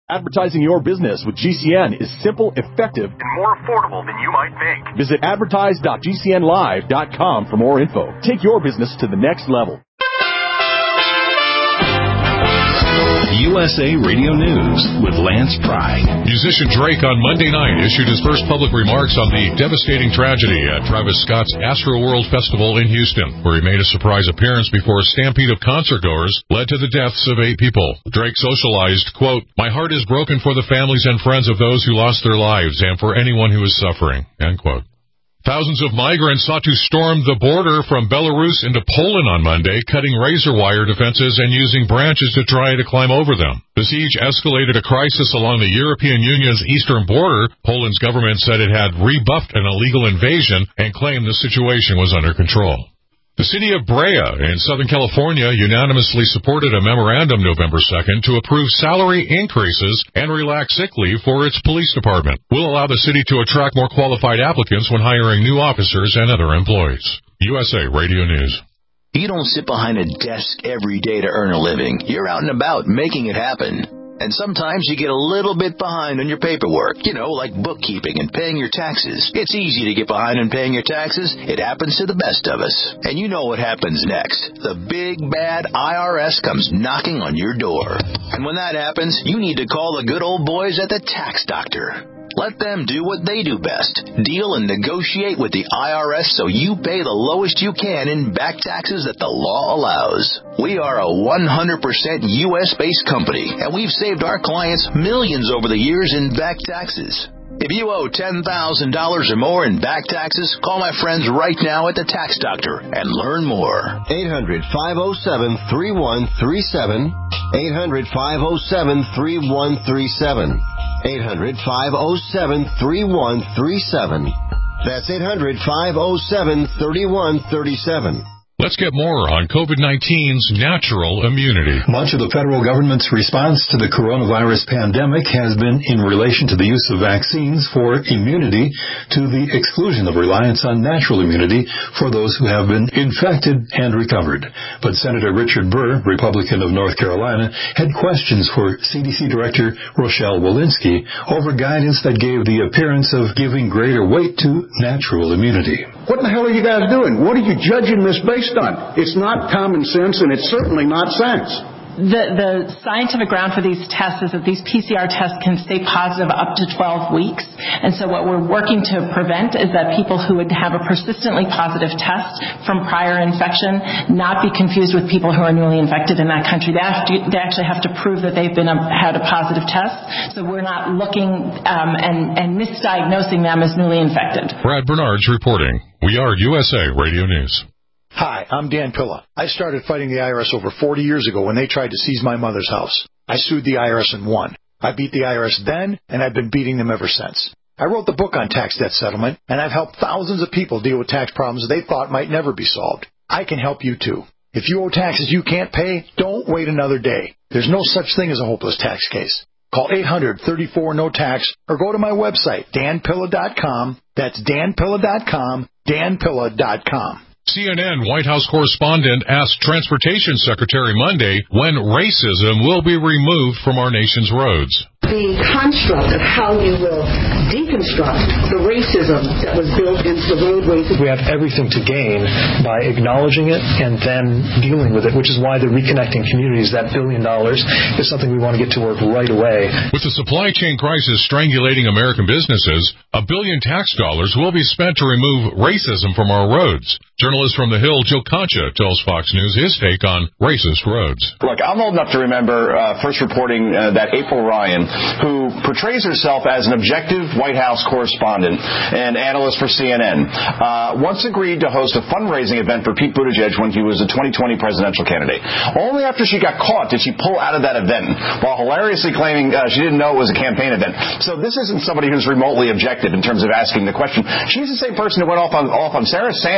Advertising your business with GCN is simple, effective, and more affordable than you might think. Visit advertise.gcnlive.com for more info. Take your business to the next level. USA Radio News with Lance Pride. Musician Drake on Monday night issued his first public remarks on the devastating tragedy at Travis Scott's Astroworld Festival in Houston, where he made a surprise appearance before a stampede of concertgoers led to the deaths of 8 people. Drake socialized, quote, "My heart is broken for the families and friends of those who lost their lives and for anyone who is suffering," end quote. Thousands of migrants sought to storm the border from Belarus into Poland on Monday, cutting razor wire defenses and using branches to try to climb over them. The siege escalated a crisis along the European Union's eastern border. Poland's government said it had rebuffed an illegal invasion and claimed the situation was under control. The city of Brea in Southern California unanimously supported a memorandum November 2nd to approve salary increases and relax sick leave for its police department. Will allow the city to attract more qualified applicants when hiring new officers and other employees. USA Radio News. You don't sit behind a desk every day to earn a living. You're out and about making it happen. And sometimes you get a little bit behind on your paperwork, like bookkeeping and paying your taxes. It's easy to get behind on paying your taxes. It happens to the best of us. And you know what happens next. The big, bad IRS comes knocking on your door. And when that happens, you need to call the good old boys at the Tax Doctor. Let them do what they do best. Deal and negotiate with the IRS so you pay the lowest you can in back taxes that the law allows. We are a 100% U.S.-based company, and we've saved our clients millions over the years in back taxes. If you owe $10,000 or more in back taxes, call my friends right now at the Tax Doctor and learn more. 800-507-3137. 800-507-3137. 800-507-3137. That's 800-507-3137. Let's get more on COVID-19's natural immunity. Much of the federal government's response to the coronavirus pandemic has been in relation to the use of vaccines for immunity to the exclusion of reliance on natural immunity for those who have been infected and recovered. But Senator Richard Burr, Republican of North Carolina, had questions for CDC Director Rochelle Walensky over guidance that gave the appearance of giving greater weight to natural immunity. What the hell are you guys doing? What are you judging this based on? It's not common sense, and it's certainly not science. The scientific ground for these tests is that these PCR tests can stay positive up to 12 weeks. And so what we're working to prevent is that people who would have a persistently positive test from prior infection not be confused with people who are newly infected in that country. They actually have to prove that they've had a positive test. So we're not looking and misdiagnosing them as newly infected. Brad Bernard's reporting. We are USA Radio News. Hi, I'm Dan Pilla. I started fighting the IRS over 40 years ago when they tried to seize my mother's house. I sued the IRS and won. I beat the IRS then, and I've been beating them ever since. I wrote the book on tax debt settlement, and I've helped thousands of people deal with tax problems they thought might never be solved. I can help you too. If you owe taxes you can't pay, don't wait another day. There's no such thing as a hopeless tax case. Call 800-34-NO-TAX or go to my website, danpilla.com. That's danpilla.com, danpilla.com. CNN White House correspondent asked Transportation Secretary Monday when racism will be removed from our nation's roads. The construct of how you will deconstruct the racism that was built into the roadways. We have everything to gain by acknowledging it and then dealing with it, which is why the Reconnecting Communities, that $1 billion, is something we want to get to work right away. With the supply chain crisis strangulating American businesses, $1 billion tax dollars will be spent to remove racism from our roads. Journalist from The Hill, Joe Concha, tells Fox News his take on racist roads. Look, I'm old enough to remember first reporting that April Ryan, who portrays herself as an objective White House correspondent and analyst for CNN, once agreed to host a fundraising event for Pete Buttigieg when he was a 2020 presidential candidate. Only after she got caught did she pull out of that event, while hilariously claiming she didn't know it was a campaign event. So this isn't somebody who's remotely objective in terms of asking the question. She's the same person who went off on Sarah Sanders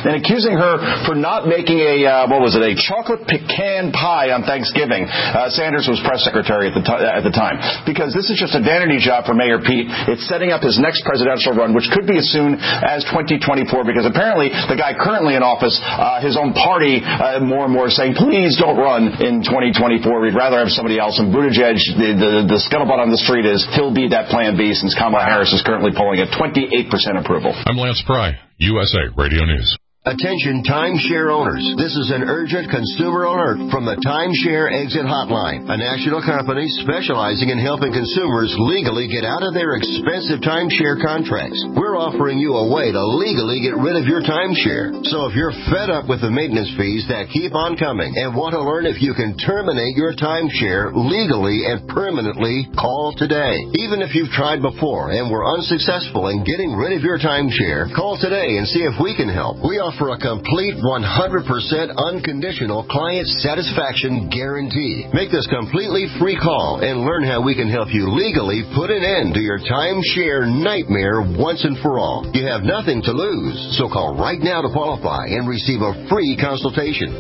and accusing her for not making a chocolate pecan pie on Thanksgiving. Sanders was press secretary at the time, because this is just a vanity job for Mayor Pete. It's setting up his next presidential run, which could be as soon as 2024, because apparently the guy currently in office, his own party, more and more saying, please don't run in 2024. We'd rather have somebody else. And Buttigieg, the scuttlebutt on the street is he'll be that plan B, since Kamala Harris is currently polling at 28% approval. I'm Lance Pry, USA Radio News. Attention timeshare owners. This is an urgent consumer alert from the Timeshare Exit Hotline, a national company specializing in helping consumers legally get out of their expensive timeshare contracts. We're offering you a way to legally get rid of your timeshare. So if you're fed up with the maintenance fees that keep on coming and want to learn if you can terminate your timeshare legally and permanently, call today. Even if you've tried before and were unsuccessful in getting rid of your timeshare, call today and see if we can help. We offer a complete 100% unconditional client satisfaction guarantee. Make this completely free call and learn how we can help you legally put an end to your timeshare nightmare once and for all. You have nothing to lose, so call right now to qualify and receive a free consultation.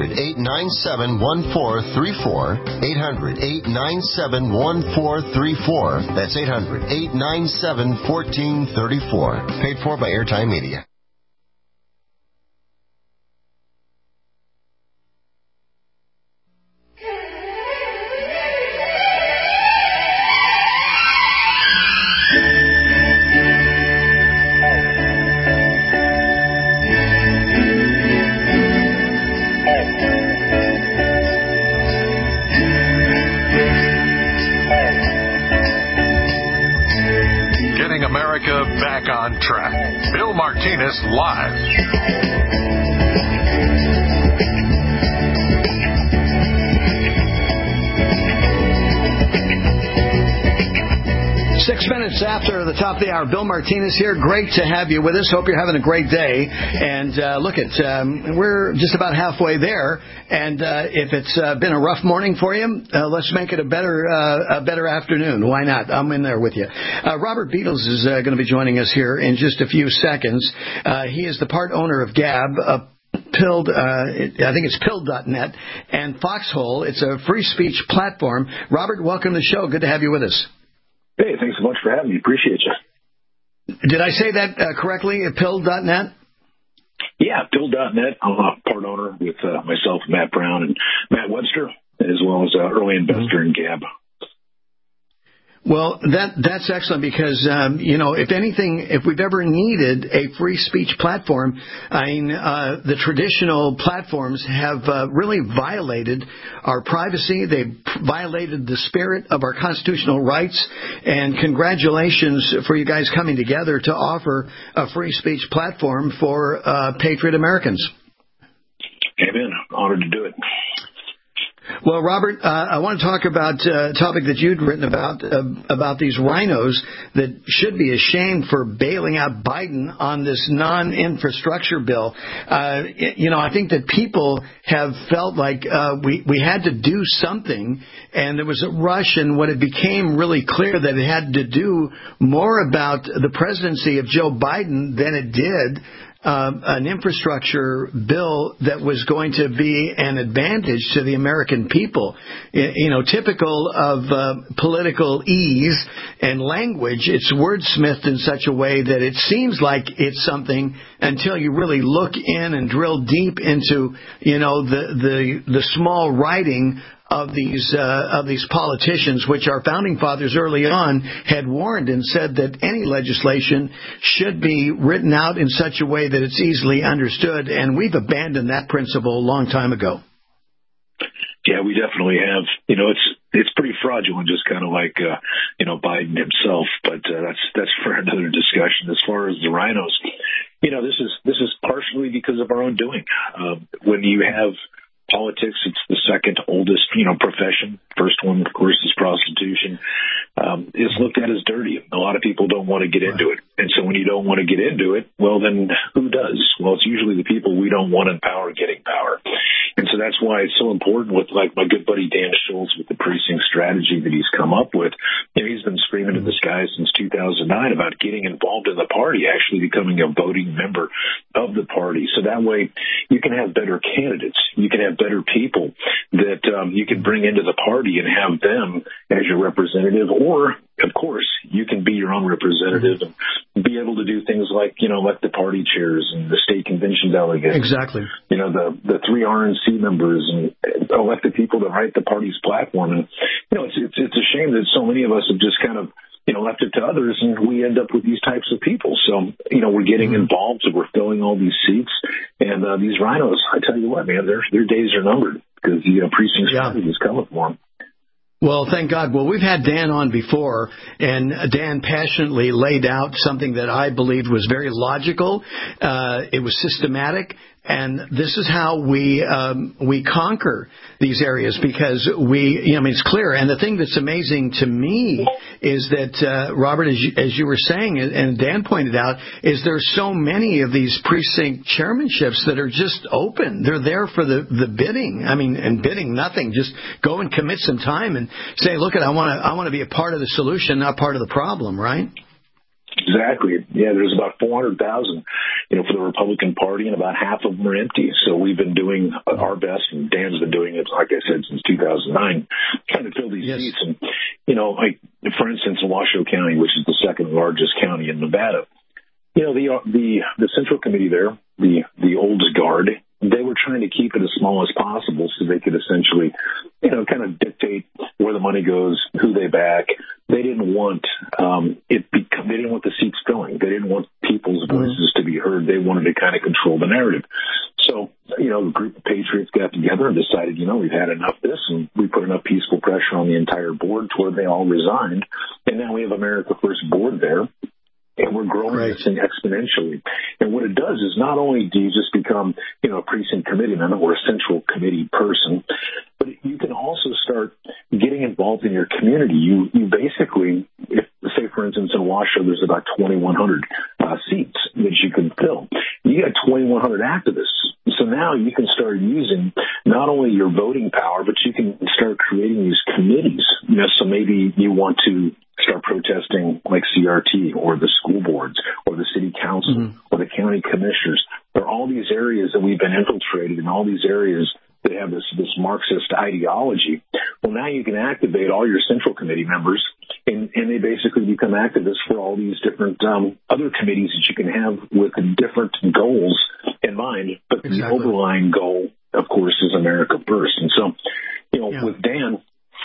800-897-1434. 800-897-1434. That's 800-897-1434. Paid for by Airtime Media. Back on track. Bill Martinez live. 6 minutes after the top of the hour, Bill Martinez here. Great to have you with us. Hope you're having a great day. And we're just about halfway there. And if it's been a rough morning for you, let's make it a better afternoon. Why not? I'm in there with you. Robert Beatles is going to be joining us here in just a few seconds. He is the part owner of Gab. Pilled, I think it's Pilled.net, and Foxhole. It's a free speech platform. Robert, welcome to the show. Good to have you with us. Hey, thanks so much for having me. Appreciate you. Did I say that correctly? Pilled.net? Yeah, Pilled.net. I'm a part owner with myself, Matt Brown, and Matt Webster, as well as early investor in Gab. Well, that's excellent because, if we've ever needed a free speech platform, the traditional platforms have really violated our privacy. They've violated the spirit of our constitutional rights. And congratulations for you guys coming together to offer a free speech platform for patriot Americans. Amen. Honored to do it. Well, Robert, I want to talk about a topic that you'd written about these rhinos that should be ashamed for bailing out Biden on this non-infrastructure bill. I think that people have felt like we had to do something, and there was a rush, and when it became really clear that it had to do more about the presidency of Joe Biden than it did an infrastructure bill that was going to be an advantage to the American people. Typical of political ease and language, it's wordsmithed in such a way that it seems like it's something until you really look in and drill deep into, the small writing of these politicians, which our founding fathers early on had warned and said that any legislation should be written out in such a way that it's easily understood, and we've abandoned that principle a long time ago. Yeah, we definitely have. It's pretty fraudulent, just kind of like Biden himself, but that's for another discussion. As far as the rhinos, this is partially because of our own doing. When you have politics, it's the second oldest, profession. First one, of course, is prostitution. It's looked at as dirty. A lot of people don't want to get into it. And so when you don't want to get into it, well, then who does? Well, it's usually the people we don't want in power getting power. And so that's why it's so important with, like, my good buddy Dan Schultz with the precinct strategy that he's come up with. He's he's been screaming to the skies since 2009 about getting involved in the party, actually becoming a voting member of the party. So that way you can have better candidates. You can have better people that you can bring into the party and have them as your representative. Or, of course, you can be your own representative and be able to do things like, elect the party chairs and the state convention delegates. Exactly. The 3 RNC members and elect the people that write the party's platform. And, it's a shame that so many of us have just kind of, left it to others, and we end up with these types of people. So, we're getting involved, so we're filling all these seats. And these rhinos, I tell you what, man, their days are numbered because the precinct strategy is coming for them. Well, thank God. Well, we've had Dan on before, and Dan passionately laid out something that I believed was very logical. It was systematic, and this is how we conquer these areas because it's clear. And the thing that's amazing to me is that, Robert, as you were saying, and Dan pointed out, is there's so many of these precinct chairmanships that are just open. They're there for the bidding. And bidding nothing. Just go and commit some time and say, look, I want to be a part of the solution, not part of the problem, right? Exactly. Yeah, there's about 400,000, for the Republican Party, and about half of them are empty. So we've been doing our best, and Dan's been doing it, like I said, since 2009, trying to fill these seats. And, like, for instance, in Washoe County, which is the second largest county in Nevada, the Central Committee there, the old guard, they were trying to keep it as small as possible so they could essentially, kind of dictate where the money goes, who they back. They didn't want they didn't want the seats filling. They didn't want people's voices to be heard. They wanted to kind of control the narrative. So, a group of patriots got together and decided, we've had enough of this, and we put enough peaceful pressure on the entire board to where they all resigned. And now we have America First board there. And we're growing this thing exponentially. And what it does is not only do you just become, a precinct committeeman or a central committee person, but you can also start getting involved in your community. You basically, say, for instance, in Washoe, there's about 2,100 seats that you can fill. You got 2,100 activists. So now you can start using not only your voting power, but you can start creating these committees. So maybe you want to start protesting like CRT or the school boards or the city council or the county commissioners. There are all these areas that we've been infiltrated in, all these areas that have this Marxist ideology. Well, now you can activate all your central committee members, and they basically become activists for all these different other committees that you can have with different goals in mind. But the overlying goal, of course, is America First. And so, with Dan,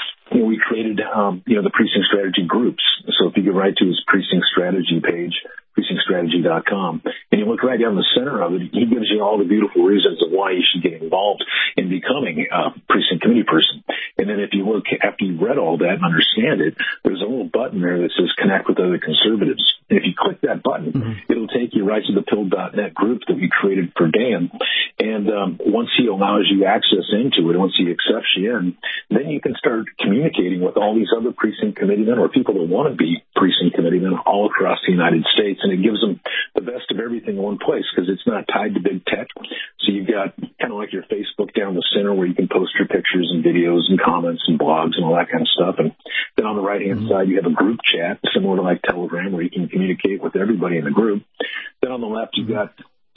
we created, the precinct strategy groups. So if you go right to his precinct strategy page, precinctstrategy.com, and you look right down the center of it, he gives you all the beautiful reasons of why you should get involved in becoming a precinct committee person. And then if you look, after you've read all that and understand it, there's a little button there that says connect with other conservatives. And if you click that button, it'll take you right to the Pill.net group that we created for Dan. And once he allows you access into it, once he accepts you in, then you can start communicating with all these other precinct committeemen or people that want to be precinct committeemen all across the United States. And it gives them the best of everything in one place because it's not tied to big tech. So you've got kind of like your Facebook down the center where you can post your pictures and videos and comments and blogs and all that kind of stuff. And then on the right-hand side, you have a group chat similar to like Telegram where you can communicate with everybody in the group. Then on the left, you've got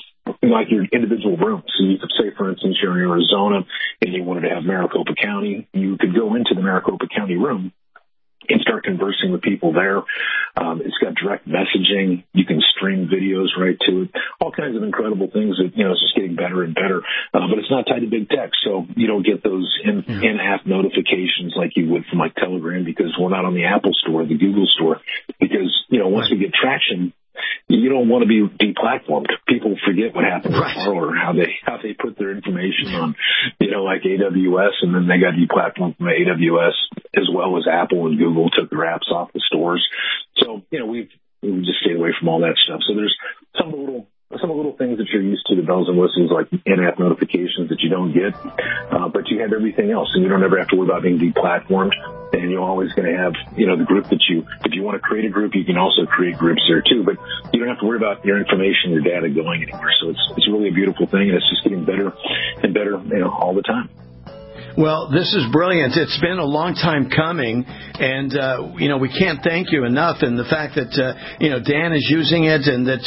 like your individual rooms. So you could say, for instance, you're in Arizona and you wanted to have Maricopa County. You could go into the Maricopa County room and start conversing with people there. It's got direct messaging. You can stream videos right to it. All kinds of incredible things that, it's just getting better and better. But it's not tied to big tech. So you don't get those in-app notifications like you would from like Telegram because we're not on the Apple Store, the Google Store. Because, once we get traction, you don't want to be deplatformed. People forget what happened with Parler, how they put their information on, like AWS, and then they got deplatformed from AWS as well as Apple and Google took their apps off the stores. So, we've just stayed away from all that stuff. So there's some little things that you're used to, the bells and whistles, like in-app notifications that you don't get, but you have everything else, and you don't ever have to worry about being deplatformed. And you're always going to have, the group that if you want to create a group, you can also create groups there too. But you don't have to worry about your information, your data going anywhere. So it's really a beautiful thing, and it's just getting better and better, all the time. Well, this is brilliant. It's been a long time coming, and we can't thank you enough. And the fact that Dan is using it, and that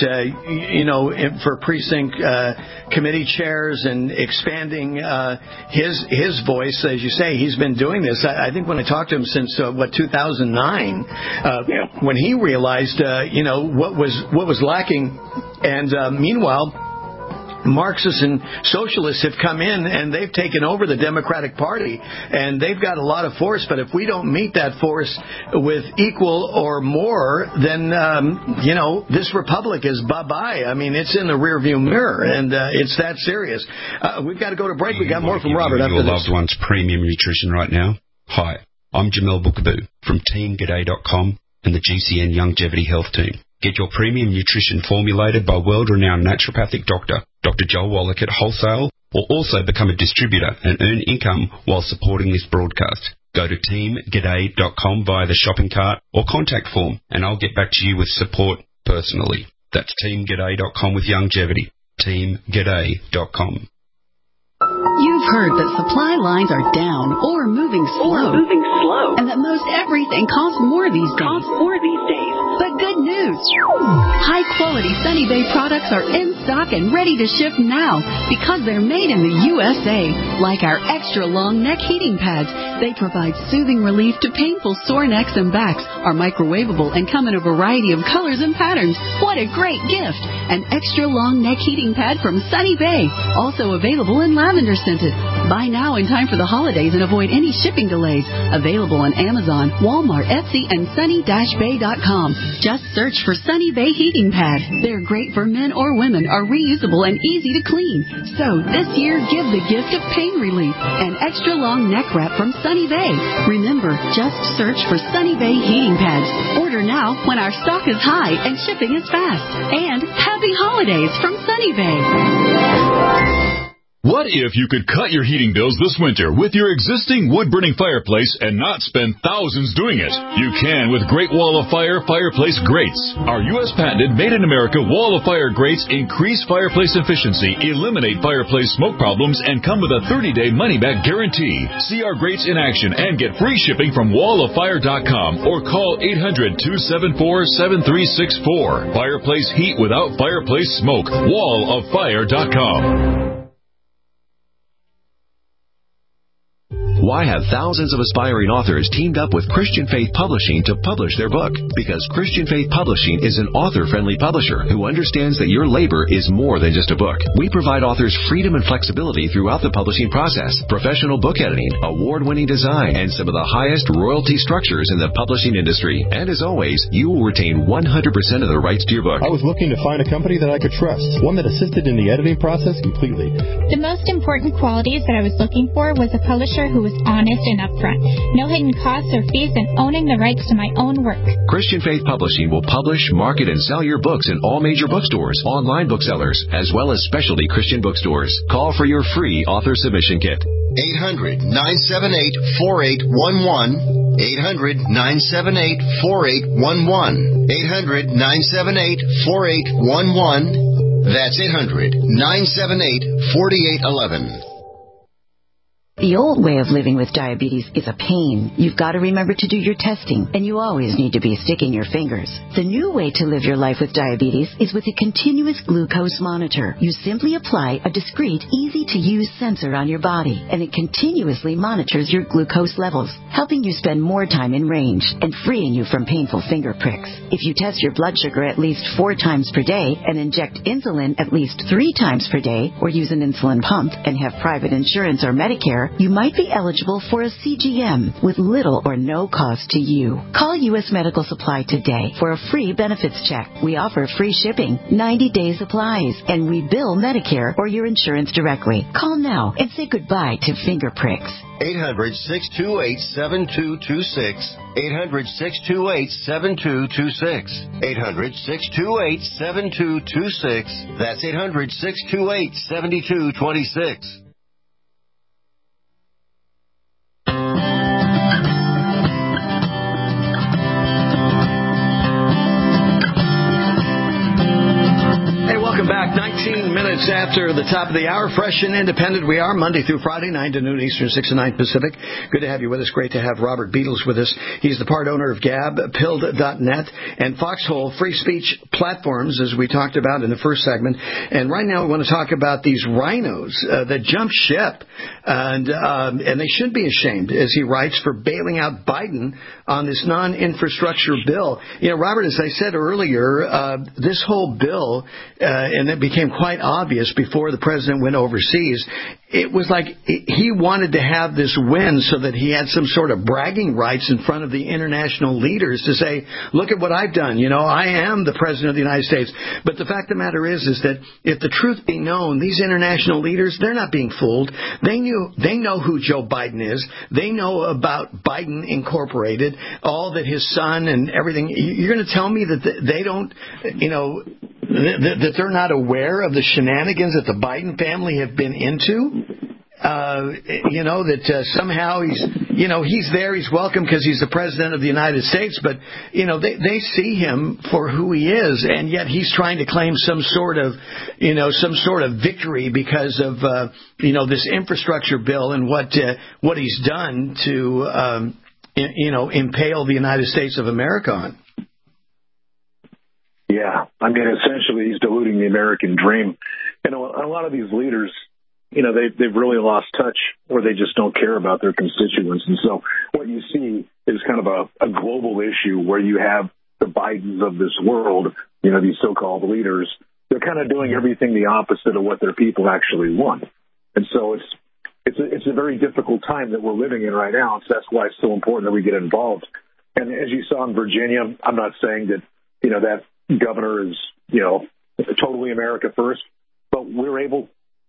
for precinct committee chairs and expanding his voice, as you say, he's been doing this. I think when I talked to him since 2009, when he realized what was lacking, and meanwhile, Marxists and socialists have come in and they've taken over the Democratic Party, and they've got a lot of force. But if we don't meet that force with equal or more, then this republic is bye-bye. I mean, it's in the rearview mirror, and it's that serious. We've got to go to break. We got more from Robert after this. Your loved one's premium nutrition right now. Hi, I'm Jamel Bookaboo from TeamG'day.com and the GCN Longevity Health Team. Get your premium nutrition formulated by world-renowned naturopathic doctor, Dr. Joel Wallach at Wholesale, or also become a distributor and earn income while supporting this broadcast. Go to teamg'day.com via the shopping cart or contact form, and I'll get back to you with support personally. That's teamg'day.com with longevity. teamg'day.com. You've heard that supply lines are down or moving slow, and that most everything costs more these days. But good news! High-quality Sunny Bay products are in stock and ready to ship now because they're made in the USA. Like our extra-long neck heating pads, they provide soothing relief to painful sore necks and backs, are microwavable, and come in a variety of colors and patterns. What a great gift! An extra-long neck heating pad from Sunny Bay, also available in lavender scented. Buy now in time for the holidays and avoid any shipping delays. Available on Amazon, Walmart, Etsy, and sunny-bay.com. Just search for Sunny Bay Heating Pad. They're great for men or women, are reusable and easy to clean. So this year, give the gift of pain relief. An extra long neck wrap from Sunny Bay. Remember, just search for Sunny Bay Heating Pads. Order now when our stock is high and shipping is fast. And happy holidays from Sunny Bay. What if you could cut your heating bills this winter with your existing wood-burning fireplace and not spend thousands doing it? You can with Great Wall of Fire fireplace grates. Our U.S. patented made-in-America Wall of Fire grates increase fireplace efficiency, eliminate fireplace smoke problems, and come with a 30-day money-back guarantee. See our grates in action and get free shipping from walloffire.com or call 800-274-7364. Fireplace heat without fireplace smoke. walloffire.com. Why have thousands of aspiring authors teamed up with Christian Faith Publishing to publish their book? Because Christian Faith Publishing is an author-friendly publisher who understands that your labor is more than just a book. We provide authors freedom and flexibility throughout the publishing process, professional book editing, award-winning design, and some of the highest royalty structures in the publishing industry. And as always, you will retain 100% of the rights to your book. I was looking to find a company that I could trust, one that assisted in the editing process completely. The most important qualities that I was looking for was a publisher who was honest and upfront, no hidden costs or fees, and owning the rights to my own work. Christian Faith Publishing will publish, market, and sell your books in all major bookstores, online booksellers, as well as specialty Christian bookstores. Call for your free author submission kit. 800-978-4811. 800-978-4811. 800-978-4811. That's 800-978-4811. The old way of living with diabetes is a pain. You've got to remember to do your testing, and you always need to be sticking your fingers. The new way to live your life with diabetes is with a continuous glucose monitor. You simply apply a discreet, easy-to-use sensor on your body, and it continuously monitors your glucose levels, helping you spend more time in range and freeing you from painful finger pricks. If you test your blood sugar at least 4 times per day and inject insulin at least 3 times per day, or use an insulin pump and have private insurance or Medicare, you might be eligible for a CGM with little or no cost to you. Call U.S. Medical Supply today for a free benefits check. We offer free shipping, 90-day supplies, and we bill Medicare or your insurance directly. Call now and say goodbye to finger pricks. 800-628-7226. 800-628-7226. 800-628-7226. That's 800-628-7226. minutes after the top of the hour. Fresh and independent we are, Monday through Friday, 9 to noon Eastern, 6 to 9 Pacific. Good to have you with us. Great to have Robert Beadles with us. He's the part owner of Gab, Pilled.net, and Foxhole free speech platforms, as we talked about in the first segment. And right now we want to talk about these rhinos that jumped ship. And they should be ashamed, as he writes, for bailing out Biden on this non-infrastructure bill. You know, Robert, as I said earlier, this whole bill, and it became quite obvious before the president went overseas, it was like he wanted to have this win so that he had some sort of bragging rights in front of the international leaders to say, look at what I've done. You know, I am the president of the United States. But the fact of the matter is that if the truth be known, these international leaders, they're not being fooled. They know who Joe Biden is. They know about Biden Incorporated, all that his son and everything. You're going to tell me that they don't, you know, that they're not aware of the shenanigans that the Biden family have been into? You know, that somehow he's there, he's welcome because he's the president of the United States, but, you know, they see him for who he is, and yet he's trying to claim some sort of victory because of, this infrastructure bill and what he's done to, impale the United States of America on. Yeah, I mean, essentially, he's diluting the American dream. And a lot of these leaders, you know, they've really lost touch, or they just don't care about their constituents. And so what you see is kind of a global issue where you have the Bidens of this world, you know, these so-called leaders. They're kind of doing everything the opposite of what their people actually want. And so it's a very difficult time that we're living in right now. So that's why it's so important that we get involved. And as you saw in Virginia, I'm not saying that, you know, that governor is, you know, totally America first, but we're able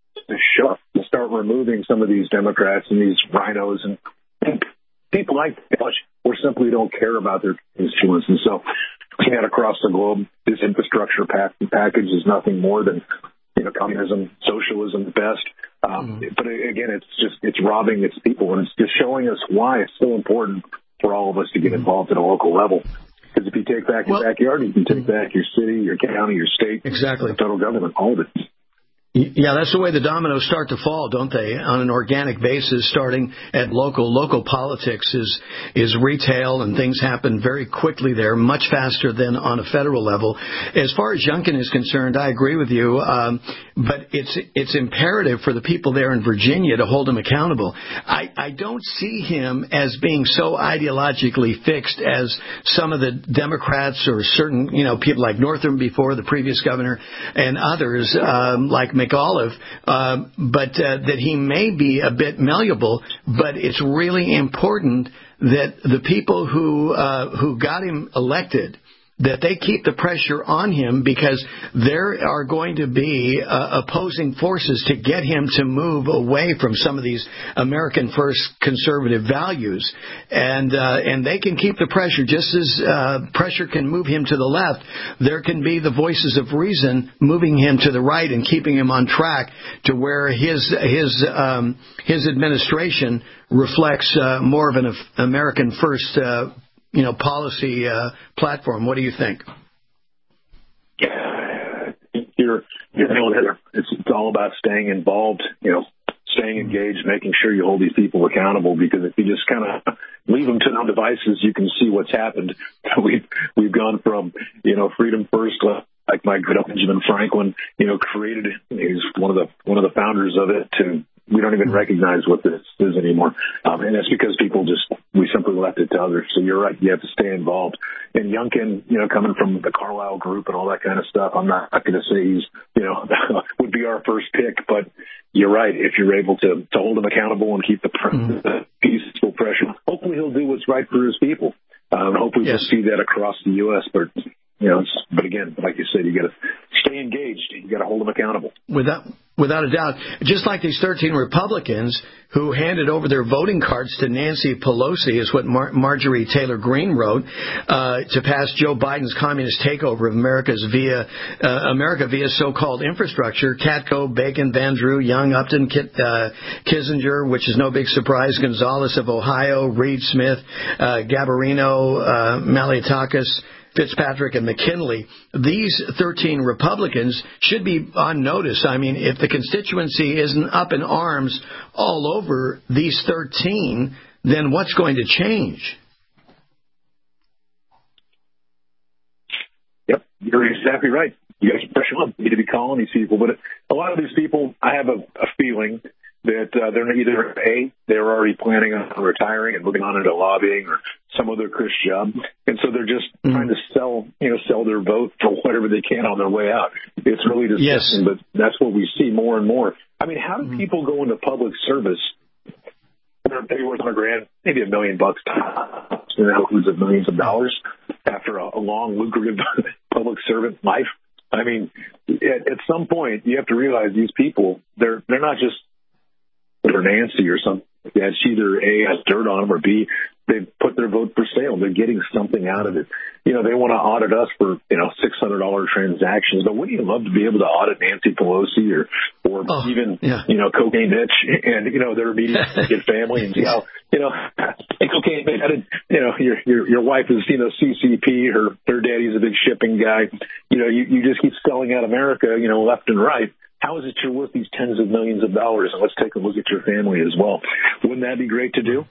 to start removing some of these Democrats and these rhinos and people like Bush who simply don't care about their constituents. And so, looking at across the globe, this infrastructure package is nothing more than, you know, communism, socialism at best. But again, it's robbing its people, and it's just showing us why it's so important for all of us to get involved at a local level. Because if you take back your backyard, you can take back your city, your county, your state, exactly, the federal government, all of it. Yeah, that's the way the dominoes start to fall, don't they? On an organic basis, starting at local. Local politics is retail, and things happen very quickly there, much faster than on a federal level. As far as Youngkin is concerned, I agree with you, but it's imperative for the people there in Virginia to hold him accountable. I don't see him as being so ideologically fixed as some of the Democrats or certain, you know, people like Northam before, the previous governor, and others like McAuliffe, but that he may be a bit malleable, but it's really important that the people who got him elected, that they keep the pressure on him, because there are going to be opposing forces to get him to move away from some of these American first conservative values. And they can keep the pressure, just as pressure can move him to the left. There can be the voices of reason moving him to the right and keeping him on track to where his administration reflects more of an American first policy platform. What do you think? You're nailed it. It's all about staying involved, staying engaged, making sure you hold these people accountable, because if you just kind of leave them to their own devices, you can see what's happened. We've gone from, freedom first, like my good Benjamin Franklin, created it. He's one of the founders of it, to we don't even recognize what this is anymore. And that's because we simply left it to others. So you're right. You have to stay involved. And Youngkin, coming from the Carlisle group and all that kind of stuff, I'm not going to say he's, would be our first pick, but you're right. If you're able to hold him accountable and keep the peaceful pressure, hopefully he'll do what's right for his people. Hopefully we'll see that across the U.S., but but again, like you said, you got to stay engaged. You got to hold them accountable. Without a doubt. Just like these 13 Republicans who handed over their voting cards to Nancy Pelosi, is what Marjorie Taylor Greene wrote, to pass Joe Biden's communist takeover of America via so-called infrastructure. Katko, Bacon, Van Drew, Young, Upton, Kissinger, which is no big surprise, Gonzales of Ohio, Reed Smith, Gabarino, Malliotakis, Fitzpatrick and McKinley, these 13 Republicans should be on notice. I mean, if the constituency isn't up in arms all over these 13, then what's going to change? Yep, you're exactly right. You guys are pressure on. You need to be calling these people. But a lot of these people, I have a feeling that they're either they're already planning on retiring and moving on into lobbying or some other cush job, and so they're just trying to sell their vote for whatever they can on their way out. It's really disgusting, but that's what we see more and more. I mean, how do people go into public service? Maybe worth $100,000, maybe $1 million bucks, hundreds of millions of dollars after a long, lucrative public servant life. I mean, at some point, you have to realize these people, they're not just or Nancy or something like that. She either A, has dirt on them, or B, they've put their vote for sale. They're getting something out of it. You know, they want to audit us for, $600 transactions, but wouldn't you love to be able to audit Nancy Pelosi or even, Cocaine Mitch and, their immediate family and see how, hey, Cocaine Mitch, your wife is, CCP, her daddy's a big shipping guy. You just keep spelling out America, left and right. How is it you're worth these tens of millions of dollars? And let's take a look at your family as well. Wouldn't that be great to do?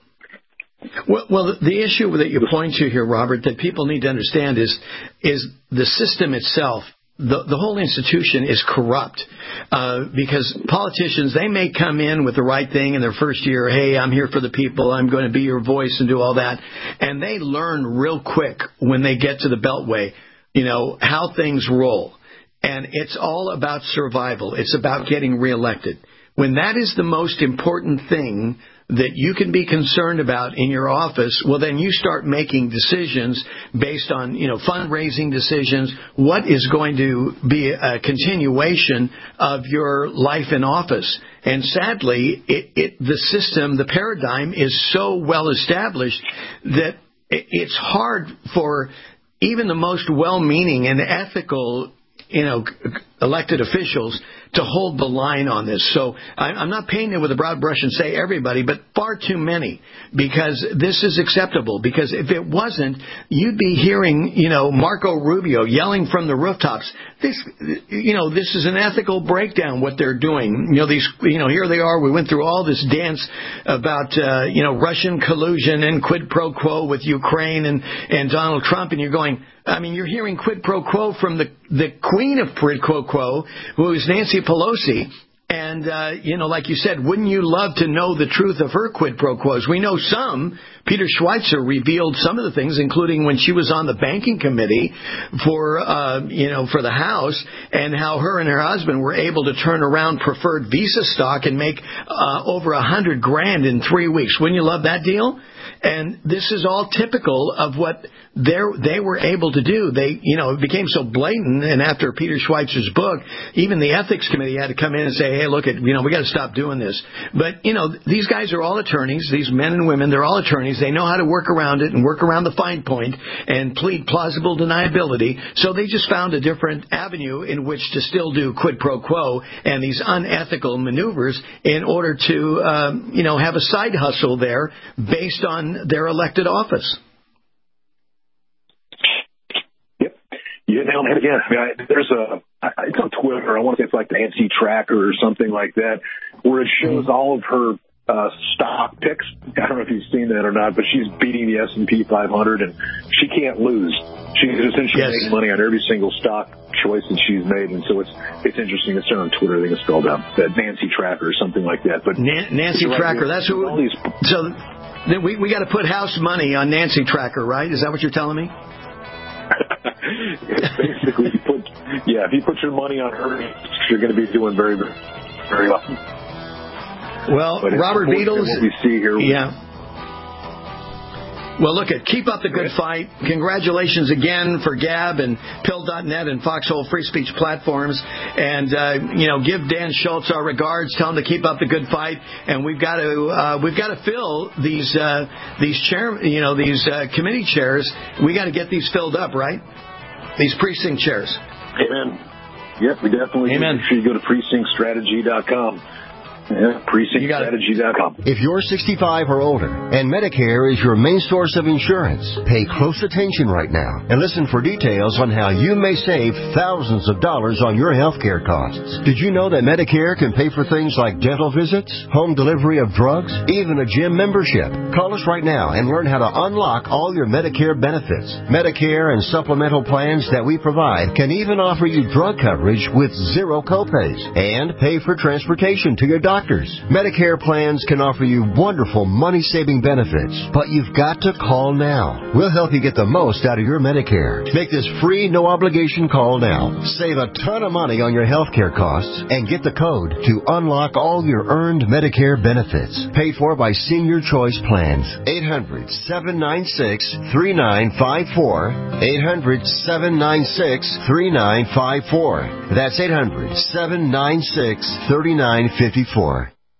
Well, the issue that you point to here, Robert, that people need to understand is the system itself. The whole institution is corrupt because politicians, they may come in with the right thing in their first year. Hey, I'm here for the people. I'm going to be your voice and do all that. And they learn real quick when they get to the Beltway, how things roll. And it's all about survival. It's about getting reelected. When that is the most important thing that you can be concerned about in your office, well, then you start making decisions based on, fundraising decisions. What is going to be a continuation of your life in office? And sadly, the system, the paradigm is so well established that it's hard for even the most well-meaning and ethical elected officials to hold the line on this. So I'm not painting it with a broad brush and say everybody, but far too many, because this is acceptable. Because if it wasn't, you'd be hearing, Marco Rubio yelling from the rooftops. This is an ethical breakdown, what they're doing. Here they are. We went through all this dance about, Russian collusion and quid pro quo with Ukraine and Donald Trump. And you're going, you're hearing quid pro quo from the queen of quid pro quo, who is Nancy Pelosi. And, like you said, wouldn't you love to know the truth of her quid pro quos? We know some. Peter Schweitzer revealed some of the things, including when she was on the banking committee for the House, and how her and her husband were able to turn around preferred Visa stock and make over $100,000 in 3 weeks. Wouldn't you love that deal? And this is all typical of what they were able to do. It became so blatant. And after Peter Schweitzer's book, even the ethics committee had to come in and say, hey, look, we got to stop doing this. But, these guys are all attorneys. These men and women, they're all attorneys. They know how to work around it and work around the fine point and plead plausible deniability. So they just found a different avenue in which to still do quid pro quo and these unethical maneuvers in order to, have a side hustle there based on their elected office. Yep. You hit it on the head again. There's it's on Twitter. I want to say it's like the Nancy Tracker or something like that, where it shows all of her stock picks. I don't know if you've seen that or not, but she's beating the S&P 500, and she can't lose. She's essentially making money on every single stock choice that she's made, and so it's interesting. It's on Twitter. I think it's spelled out that Nancy Tracker or something like that. But Nancy Tracker, that's who. So we got to put house money on Nancy Tracker, right? Is that what you're telling me? Basically, if you put your money on her, you're going to be doing very, very, very well. Well, Robert Beadles, what we see here. Yeah. Well, keep up the good fight. Congratulations again for Gab and Pill.net and Foxhole Free Speech platforms. And, give Dan Schultz our regards. Tell him to keep up the good fight. And we've got to fill these committee chairs. We got to get these filled up, right? These precinct chairs. Amen. Yep, we definitely do. Make sure you go to precinctstrategy.com. Yeah, precinctstrategy.com. If you're 65 or older and Medicare is your main source of insurance, pay close attention right now and listen for details on how you may save thousands of dollars on your health care costs. Did you know that Medicare can pay for things like dental visits, home delivery of drugs, even a gym membership? Call us right now and learn how to unlock all your Medicare benefits. Medicare and supplemental plans that we provide can even offer you drug coverage with zero copays and pay for transportation to your doctors. Medicare plans can offer you wonderful money-saving benefits, but you've got to call now. We'll help you get the most out of your Medicare. Make this free, no-obligation call now. Save a ton of money on your health care costs and get the code to unlock all your earned Medicare benefits. Paid for by Senior Choice Plans. 800-796-3954. 800-796-3954. That's 800-796-3954.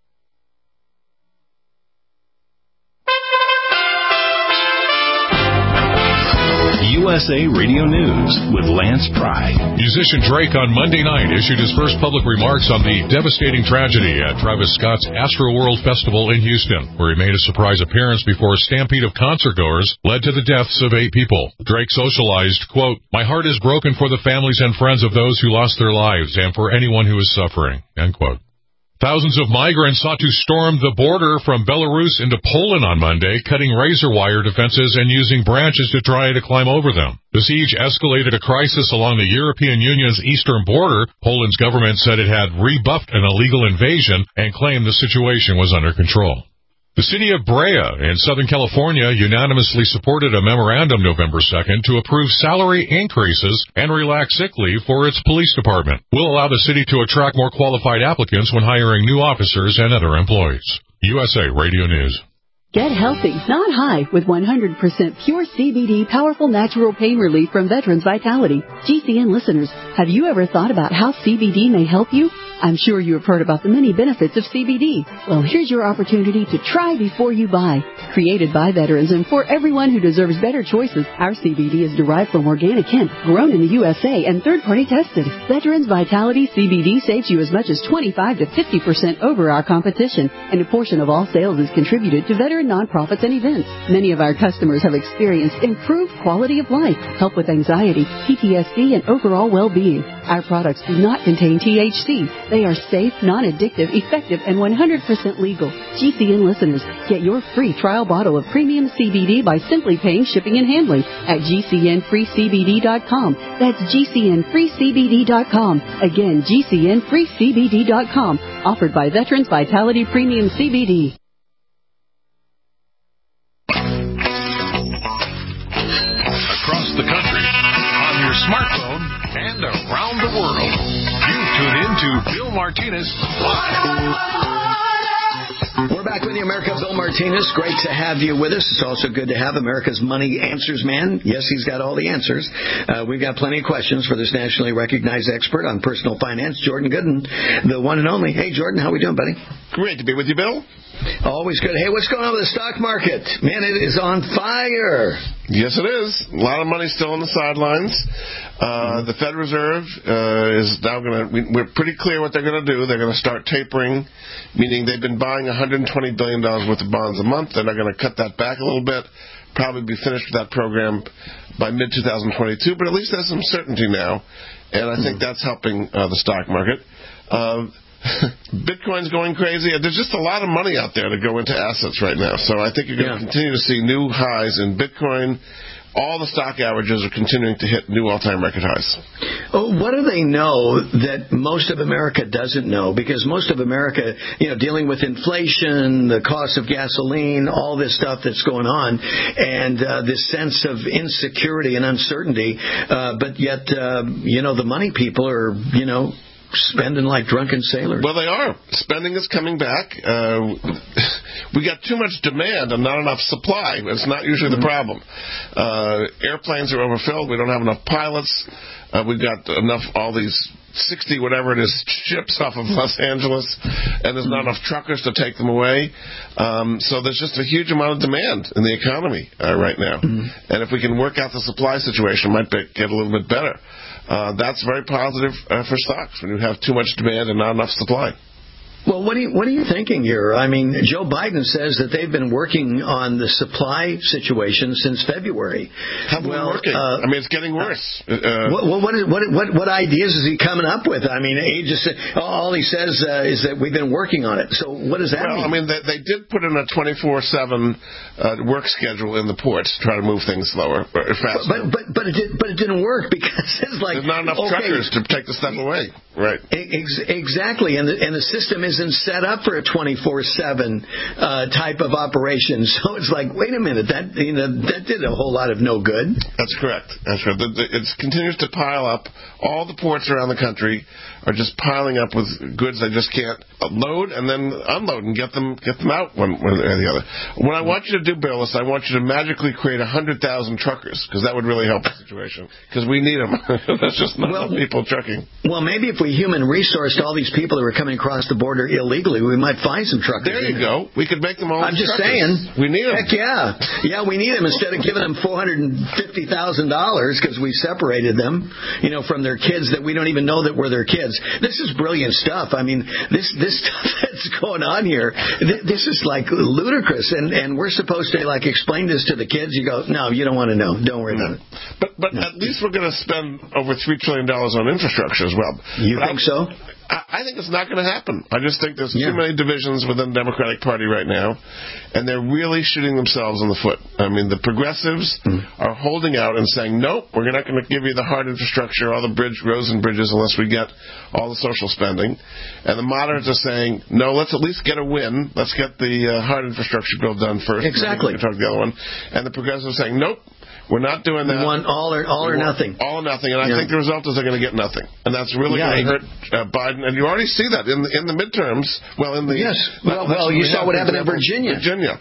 USA Radio News with Lance Pry. Musician Drake on Monday night issued his first public remarks on the devastating tragedy at Travis Scott's Astroworld Festival in Houston, where he made a surprise appearance before a stampede of concertgoers led to the deaths of 8 people. Drake socialized, quote, "My heart is broken for the families and friends of those who lost their lives and for anyone who is suffering," end quote. Thousands of migrants sought to storm the border from Belarus into Poland on Monday, cutting razor wire defenses and using branches to try to climb over them. The siege escalated a crisis along the European Union's eastern border. Poland's government said it had rebuffed an illegal invasion and claimed the situation was under control. The city of Brea in Southern California unanimously supported a memorandum November 2nd to approve salary increases and relax sick leave for its police department. Will allow the city to attract more qualified applicants when hiring new officers and other employees. USA Radio News. Get healthy, not high, with 100% pure CBD powerful natural pain relief from Veterans Vitality. GCN listeners, have you ever thought about how CBD may help you? I'm sure you have heard about the many benefits of CBD. Well, here's your opportunity to try before you buy. Created by veterans and for everyone who deserves better choices, our CBD is derived from organic hemp, grown in the USA and third-party tested. Veterans Vitality CBD saves you as much as 25 to 50% over our competition, and a portion of all sales is contributed to veteran nonprofits and events. Many of our customers have experienced improved quality of life, help with anxiety, PTSD, and overall well-being. Our products do not contain THC. They are safe, non-addictive, effective, and 100% legal. GCN listeners, get your free trial bottle of premium CBD by simply paying shipping and handling at GCNFreeCBD.com. That's GCNFreeCBD.com. Again, GCNFreeCBD.com. Offered by Veterans Vitality Premium CBD. Across the country, on your smartphone, and around the world. You tune in to Bill Martinez. We're back with you, America. Bill Martinez. Great to have you with us. It's also good to have America's Money Answers man. Yes, he's got all the answers. We've got plenty of questions for this nationally recognized expert on personal finance, Jordan Gooden, the one and only. Hey, Jordan, how we doing, buddy? Great to be with you, Bill. Always good. Hey, what's going on with the stock market? Man, it is on fire. Yes, it is. A lot of money still on the sidelines. The Fed Reserve is now we're pretty clear what they're going to do. They're going to start tapering, meaning they've been buying $120 billion worth of bonds a month. They're going to cut that back a little bit, probably be finished with that program by mid-2022, but at least there's some certainty now, and I think that's helping the stock market. Bitcoin's going crazy. There's just a lot of money out there to go into assets right now. So I think you're going to continue to see new highs in Bitcoin. All the stock averages are continuing to hit new all-time record highs. Oh, what do they know that most of America doesn't know? Because most of America, dealing with inflation, the cost of gasoline, all this stuff that's going on, and this sense of insecurity and uncertainty, but yet, the money people are, spending like drunken sailors. Well, they are. Spending is coming back. We got too much demand and not enough supply. It's not usually the problem. Airplanes are overfilled. We don't have enough pilots. We've got enough, all these 60, whatever it is, ships off of Los Angeles, and there's not enough truckers to take them away. So there's just a huge amount of demand in the economy right now. And if we can work out the supply situation, it might get a little bit better. That's very positive for stocks when you have too much demand and not enough supply. Well, what are you thinking here? I mean, Joe Biden says that they've been working on the supply situation since February. How working? I mean, it's getting worse. What ideas is he coming up with? I mean, he just all he says is that we've been working on it. So what does that mean? Well, I mean, they did put in a 24/7 work schedule in the ports to try to move things slower, faster. But it didn't work because it's like there's not enough truckers to take the stuff away. Right. Exactly, and the system isn't set up for a 24/7 type of operation. So it's like, wait a minute, that did a whole lot of no good. That's correct. It continues to pile up. All the ports around the country are just piling up with goods they just can't load and then unload and get them out one or the other. What I want you to do, Bill, is I want you to magically create 100,000 truckers, because that would really help the situation. Because we need them. There's just not enough people trucking. Well, maybe if we human resourced all these people who are coming across the border illegally, we might find some truckers. There you go. We could make them all. I'm just truckers. saying. We need them. Heck yeah. Yeah, we need them instead of giving them $450,000 because we separated them, from their kids that we don't even know that were their kids. This is brilliant stuff. I mean, this stuff that's going on here, this is like ludicrous. And we're supposed to explain this to the kids. You go, no, you don't want to know. Don't worry about it. But at least we're going to spend over $3 trillion on infrastructure as well. You think so? I think it's not going to happen. I just think there's too many divisions within the Democratic Party right now, and they're really shooting themselves in the foot. I mean, the progressives are holding out and saying, nope, we're not going to give you the hard infrastructure, all the roads and bridges, unless we get all the social spending. And the moderates are saying, no, let's at least get a win. Let's get the hard infrastructure bill done first. Exactly. And then we can talk the other one. And the progressives are saying, nope. We're not doing that. We want all or nothing. All or nothing. And I think the result is they're going to get nothing. And that's really going to hurt Biden. And you already see that in the midterms. Well, in the yes. Well, you saw what happened in Virginia.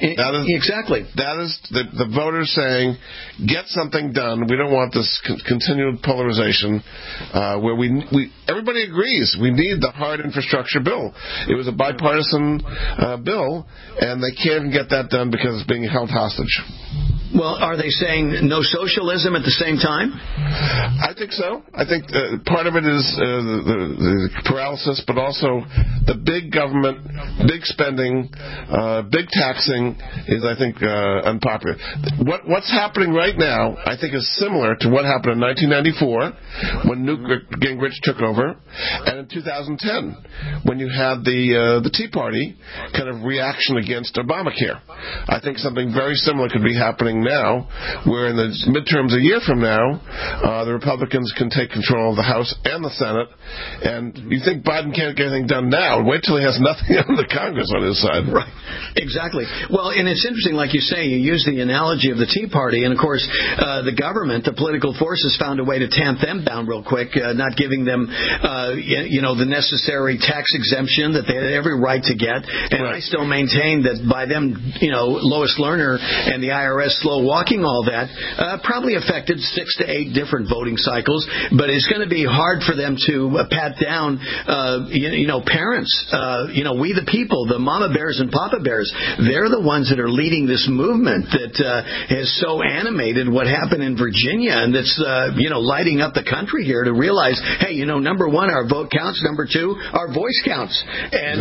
Exactly. That is the voters saying, get something done. We don't want this continued polarization where everybody agrees we need the hard infrastructure bill. It was a bipartisan bill, and they can't get that done because it's being held hostage. Well, are they saying no socialism at the same time? I think so. I think part of it is the paralysis, but also the big government, big spending, big taxing is, I think, unpopular. What's happening right now, I think, is similar to what happened in 1994 when Newt Gingrich took over, and in 2010 when you had the Tea Party kind of reaction against Obamacare. I think something very similar could be happening now, where in the midterms a year from now, the Republicans can take control of the House and the Senate, and you think Biden can't get anything done now. Wait till he has nothing on the Congress on his side. Right. Exactly. Well, and it's interesting, like you say, you use the analogy of the Tea Party, and of course, the government, the political forces found a way to tamp them down real quick, not giving them, the necessary tax exemption that they had every right to get. And I still maintain that by them, Lois Lerner and the IRS slow walking all that, probably affected 6 to 8 different voting cycles, but it's going to be hard for them to pat down, parents, we the people, the mama bears and papa bears. They're the ones that are leading this movement that has so animated what happened in Virginia, and that's, lighting up the country here to realize, hey, number one, our vote counts. Number two, our voice counts. And,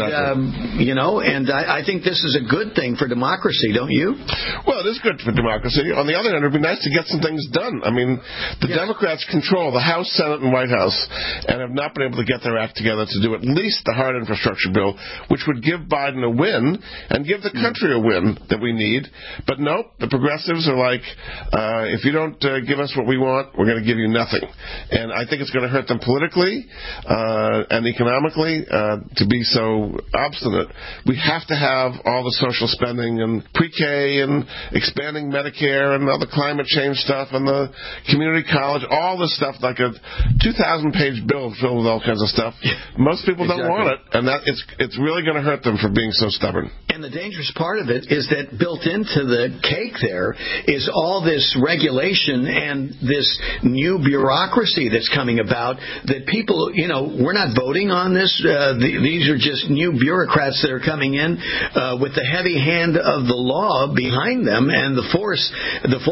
and I think this is a good thing for democracy, don't you? Well, it is good for democracy. On the other hand, it would be nice to get some things done. I mean, the Democrats control the House, Senate, and White House and have not been able to get their act together to do at least the hard infrastructure bill, which would give Biden a win and give the country a win that we need. But nope, the progressives are like, if you don't give us what we want, we're going to give you nothing. And I think it's going to hurt them politically and economically to be so obstinate. We have to have all the social spending and pre-K and expanding Medicare and all the climate change stuff and the community college, all this stuff, like a 2,000-page bill filled with all kinds of stuff. Most people don't want it, and that it's really going to hurt them for being so stubborn. And the dangerous part of it is that built into the cake there is all this regulation and this new bureaucracy that's coming about that people, we're not voting on this. These are just new bureaucrats that are coming in with the heavy hand of the law behind them and the forces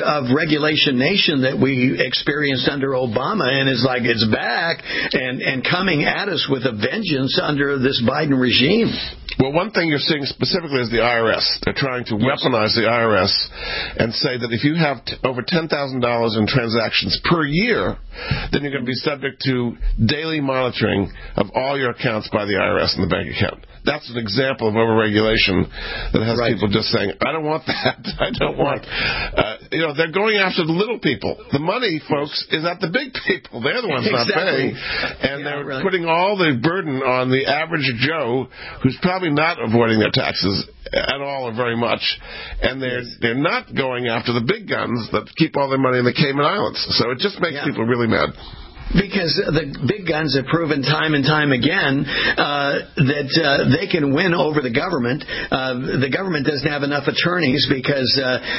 of regulation nation that we experienced under Obama, and it's like it's back and coming at us with a vengeance under this Biden regime. Well, one thing you're seeing specifically is the IRS. They're trying to weaponize the IRS and say that if you have over $10,000 in transactions per year, then you're going to be subject to daily monitoring of all your accounts by the IRS and the bank account. That's an example of overregulation that has people just saying, I don't want that. I don't want... they're going after the little people. The money, folks, is at the big people. They're the ones not paying. And they're putting all the burden on the average Joe who's probably not avoiding their taxes at all or very much. And they're not going after the big guns that keep all their money in the Cayman Islands. So it just makes people really mad. Because the big guns have proven time and time again that they can win over the government. The government doesn't have enough attorneys because,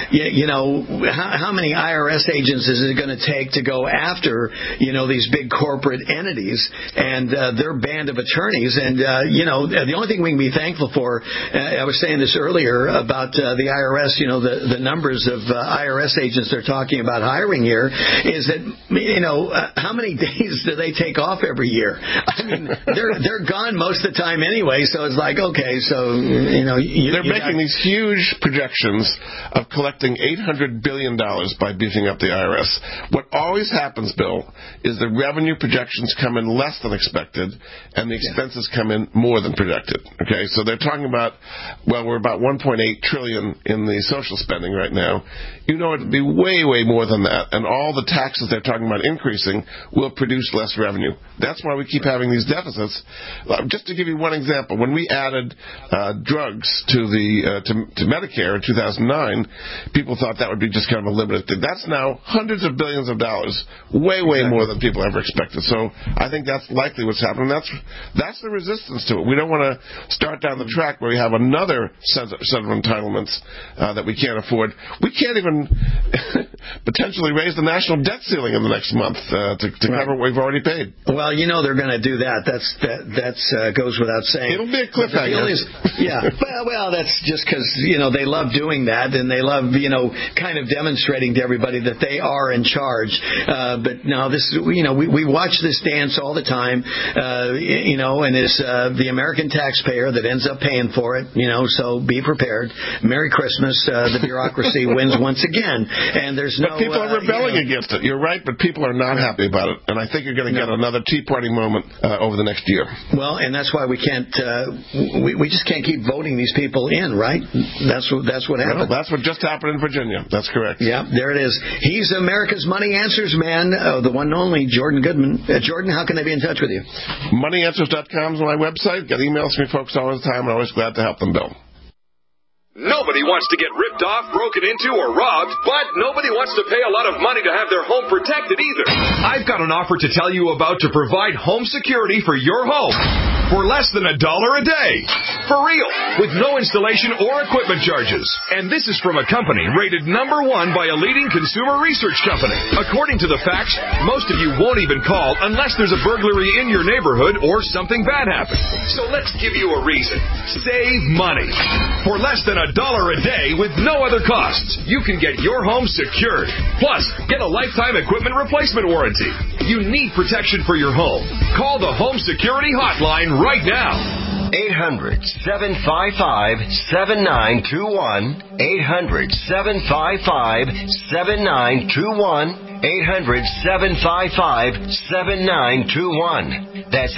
how many IRS agents is it going to take to go after, these big corporate entities and their band of attorneys? And, the only thing we can be thankful for, I was saying this earlier about the IRS, the numbers of IRS agents they're talking about hiring here, is that, how many days do they take off every year? I mean, they're gone most of the time anyway, so it's like, okay, so, they're making these huge projections of collecting $800 billion by beefing up the IRS. What always happens, Bill, is the revenue projections come in less than expected, and the expenses come in more than projected. Okay, so they're talking about, we're about $1.8 trillion in the social spending right now. It would be way, way more than that, and all the taxes they're talking about increasing will produce less revenue. That's why we keep having these deficits. Just to give you one example, when we added drugs to Medicare in 2009, people thought that would be just kind of a limited thing. That's now hundreds of billions of dollars, way, way more than people ever expected. So I think that's likely what's happening. That's the resistance to it. We don't want to start down the track where we have another set of entitlements that we can't afford. We can't even potentially raise the national debt ceiling in the next month to cover what we've already paid. Well, they're going to do that. That's goes without saying. It'll be a cliffhanger. Well, that's just because they love doing that, and they love kind of demonstrating to everybody that they are in charge. But no, this we watch this dance all the time, and it's the American taxpayer that ends up paying for it. So be prepared. Merry Christmas. The bureaucracy wins once again, and there's no. But people are rebelling against it. You're right, but people are not happy about it, and I think you're going to get another Tea Party moment over the next year. Well, and that's why we can't. We just can't keep voting these people in, right? That's what happened. Well, that's what just happened in Virginia. That's correct. Yeah, there it is. He's America's Money Answers man, the one and only Jordan Goodman. Jordan, how can they be in touch with you? MoneyAnswers.com is my website. Get emails from me folks all the time. I'm always glad to help them, Bill. Nobody wants to get ripped off, broken into, or robbed, but nobody wants to pay a lot of money to have their home protected either. I've got an offer to tell you about to provide home security for your home for less than $1 a day. For real, with no installation or equipment charges. And this is from a company rated #1 by a leading consumer research company. According to the facts, most of you won't even call unless there's a burglary in your neighborhood or something bad happened. So let's give you a reason. Save money. For less than $1 a day with no other costs, you can get your home secured. Plus, get a lifetime equipment replacement warranty. You need protection for your home. Call the Home Security Hotline right now. 800-755-7921. 800-755-7921. 800-755-7921. That's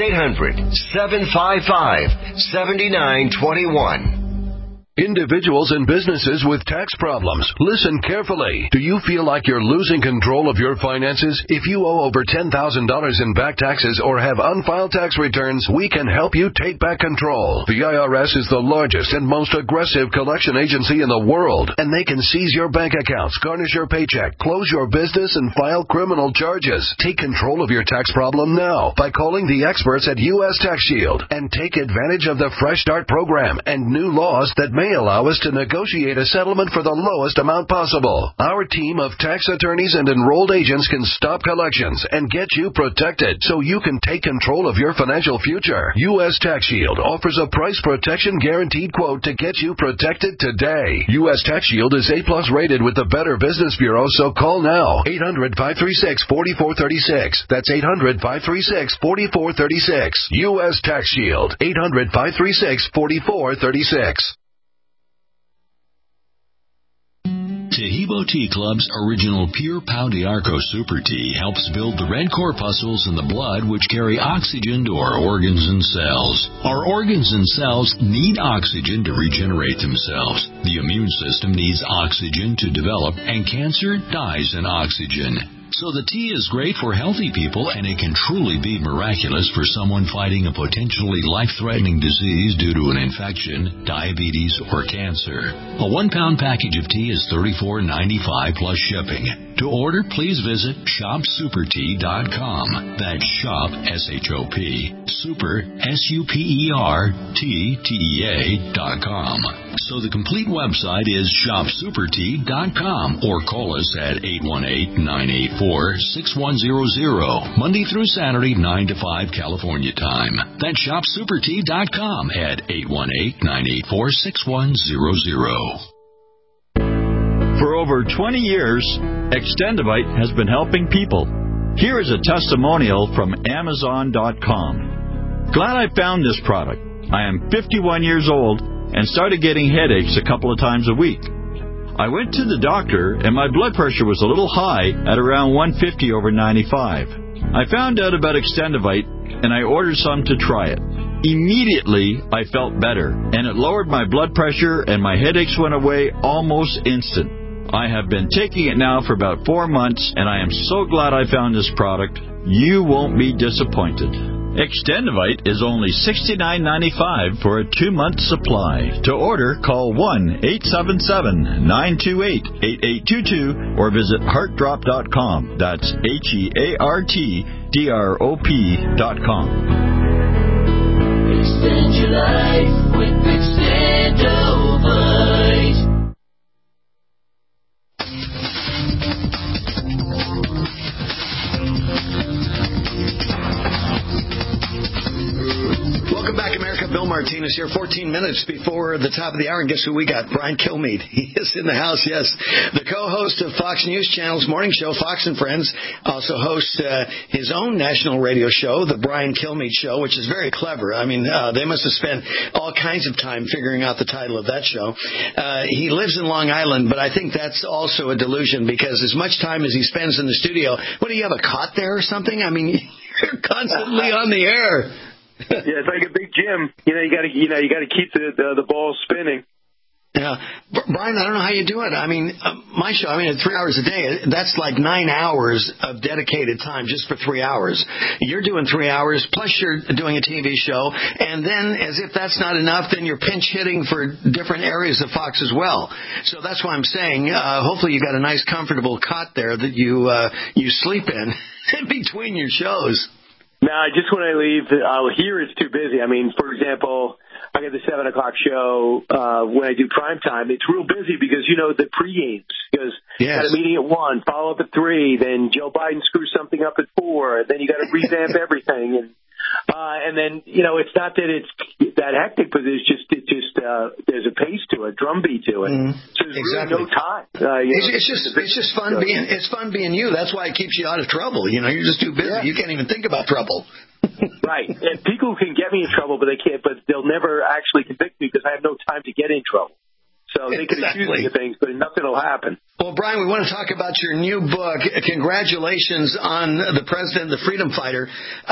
800-755-7921. Individuals and businesses with tax problems, listen carefully. Do you feel like you're losing control of your finances? If you owe over $10,000 in back taxes or have unfiled tax returns, we can help you take back control. The IRS is the largest and most aggressive collection agency in the world, and they can seize your bank accounts, garnish your paycheck, close your business, and file criminal charges. Take control of your tax problem now by calling the experts at U.S. Tax Shield and take advantage of the Fresh Start program and new laws that may allow us to negotiate a settlement for the lowest amount possible. Our team of tax attorneys and enrolled agents can stop collections and get you protected so you can take control of your financial future. U.S. Tax Shield offers a price protection guaranteed quote to get you protected today. U.S. Tax Shield is A+ rated with the Better Business Bureau, so call now. 800-536-4436. That's 800-536-4436. U.S. Tax Shield. 800-536-4436. Taheebo Tea Club's original Pure Pau d'Arco Super Tea helps build the red corpuscles in the blood which carry oxygen to our organs and cells. Our organs and cells need oxygen to regenerate themselves. The immune system needs oxygen to develop, and cancer dies in oxygen. So the tea is great for healthy people, and it can truly be miraculous for someone fighting a potentially life-threatening disease due to an infection, diabetes, or cancer. A 1-pound package of tea is $34.95 plus shipping. To order, please visit shopsupertea.com. That's shop, S-H-O-P, super, SUPERTTEA.com. So the complete website is shopsupertea.com, or call us at 818-984-6100, Monday through Saturday, 9 to 5 California time. That's shopsupertea.com at 818-984-6100. For over 20 years, Extendivite has been helping people. Here is a testimonial from Amazon.com. Glad I found this product. I am 51 years old and started getting headaches a couple of times a week. I went to the doctor, and my blood pressure was a little high at around 150 over 95. I found out about Extendivite, and I ordered some to try it. Immediately, I felt better, and it lowered my blood pressure, and my headaches went away almost instant. I have been taking it now for about 4 months, and I am so glad I found this product. You won't be disappointed. Extendivite is only $69.95 for a 2-month supply. To order, call 1-877-928-8822 or visit heartdrop.com. That's HEARTDROP.com. Extend your life with Extendivite. Welcome back, America. Bill Martinez here, 14 minutes before the top of the hour. And guess who we got? Brian Kilmeade. He is in the house, yes. The co-host of Fox News Channel's morning show, Fox and Friends, also hosts his own national radio show, The Brian Kilmeade Show, which is very clever. I mean, they must have spent all kinds of time figuring out the title of that show. He lives in Long Island, but I think that's also a delusion, because as much time as he spends in the studio, what, do you have a cot there or something? I mean, you're constantly on the air. Yeah, it's like a big gym. You got to keep the ball spinning. Yeah, Brian, I don't know how you do it. I mean, my show, at 3 hours a day, that's like 9 hours of dedicated time just for 3 hours. You're doing 3 hours, plus you're doing a TV show, and then as if that's not enough, then you're pinch hitting for different areas of Fox as well. So that's why I'm saying, hopefully you got a nice, comfortable cot there that you sleep in between your shows. No, just when I leave, I'll hear it's too busy. I mean, for example, I got the 7 o'clock show when I do prime time. It's real busy because, the pre-games. Because you got a meeting at 1, follow up at 3, then Joe Biden screws something up at 4, then you got to revamp everything. And then, it's not that it's that hectic, but it's just there's a pace to it, drumbeat to it. So there's really no time. It's just fun being you. That's why it keeps you out of trouble. You're just too busy. Yeah. You can't even think about trouble. Right. And people can get me in trouble, but they'll never actually convict me because I have no time to get in trouble. So they can accuse me of things, but nothing will happen. Well, Brian, we want to talk about your new book. Congratulations on the president, the freedom fighter.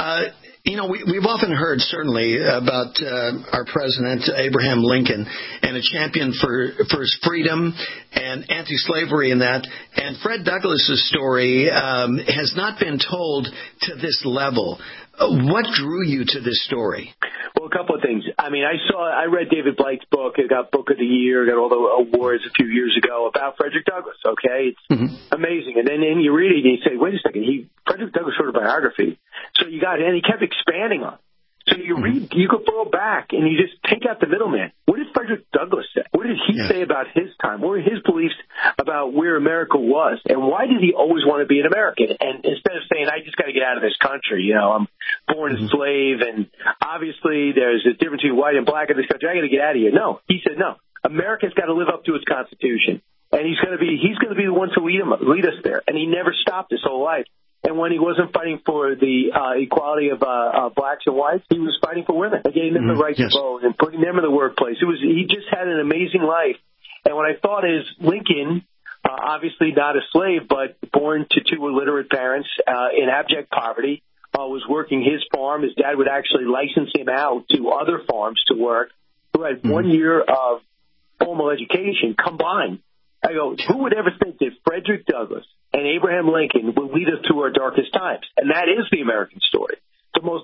We've often heard, certainly, about our president, Abraham Lincoln, and a champion for his freedom and anti-slavery in that. And Fred Douglass's story has not been told to this level. What drew you to this story? Well, a couple of things. I read David Blake's book. It got Book of the Year, got all the awards a few years ago about Frederick Douglass, okay? It's amazing. And then you read it and you say, wait a second, Frederick Douglass wrote a biography. So and he kept expanding on it. So you could go back and you just take out the middleman. What did Frederick Douglass say? What did he say about his time? What were his beliefs about where America was? And why did he always want to be an American? And instead of saying, I just got to get out of this country, I'm born a slave, and obviously there's a difference between white and black in this country, I got to get out of here. No, he said, no, America's got to live up to its Constitution. And he's going to be the one to lead us there. And he never stopped his whole life. And when he wasn't fighting for the equality of blacks and whites, he was fighting for women, getting them the right to vote and putting them in the workplace. He just had an amazing life. And what I thought is Lincoln, obviously not a slave, but born to two illiterate parents in abject poverty, was working his farm. His dad would actually license him out to other farms to work, who had 1 year of formal education combined. I go, who would ever think that Frederick Douglass and Abraham Lincoln will lead us through our darkest times? And that is the American story. The most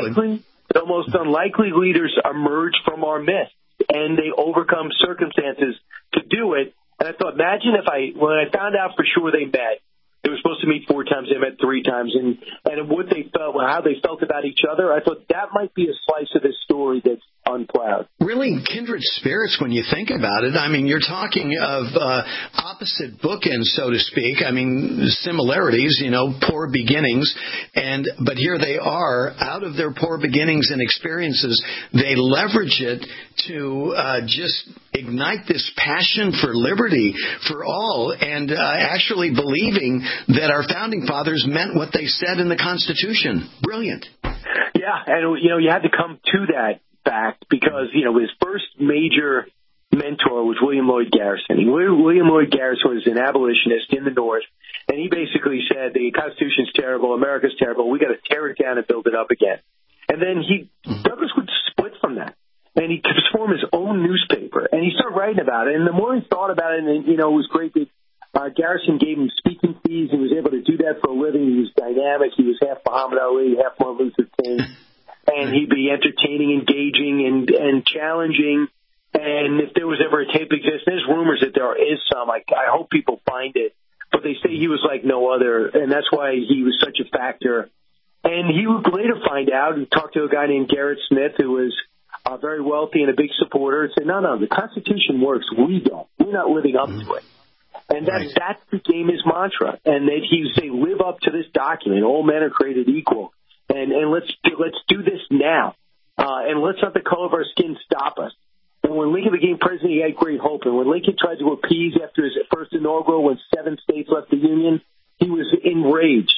unlikely leaders emerge from our midst, and they overcome circumstances to do it. And I thought, imagine when I found out for sure they met, they were supposed to meet 4 times, they met 3 times, and what they felt, how they felt about each other, I thought that might be a slice of this story that's unplowed. Really kindred spirits when you think about it. I mean, you're talking of opposite bookends, so to speak. I mean, similarities, poor beginnings, but here they are, out of their poor beginnings and experiences, they leverage it to just ignite this passion for liberty for all, and actually believing that our founding fathers meant what they said in the Constitution. Brilliant. Yeah, and you had to come to that fact because his first major mentor was William Lloyd Garrison. William Lloyd Garrison was an abolitionist in the North, and he basically said the Constitution's terrible, America's terrible, we got to tear it down and build it up again. And then Douglass would split from that, and he could form his own newspaper, and he started writing about it. And the more he thought about it, and it was great that Garrison gave him speaking fees. He was able to do that for a living. He was dynamic. He was half Muhammad Ali, half Martin Luther King. And he'd be entertaining, engaging, and challenging. And if there was ever a tape exists, there's rumors that there is some. I hope people find it. But they say he was like no other, and that's why he was such a factor. And he would later find out and talk to a guy named Garrett Smith, who was very wealthy and a big supporter, and say, no, the Constitution works. We don't. We're not living up to it. And that became his mantra. And that he would say, live up to this document. All men are created equal. And let's do this now. And let's not the color of our skin stop us. And when Lincoln became president, he had great hope. And when Lincoln tried to appease after his first inaugural, when 7 states left the Union, he was enraged.